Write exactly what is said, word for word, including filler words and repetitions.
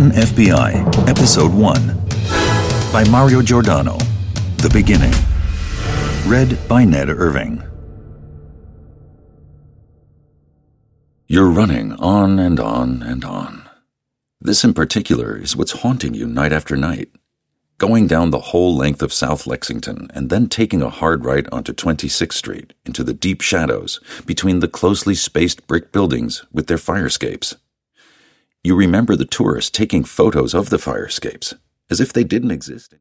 Manhattan F B I, Episode one, by Mario Giordano. The Beginning. Read by Ned Irving. You're running on and on and on. This in particular is what's haunting you night after night. Going down the whole length of South Lexington and then taking a hard right onto twenty-sixth Street into the deep shadows between the closely spaced brick buildings with their fire escapes. You remember the tourists taking photos of the fire escapes as if they didn't exist.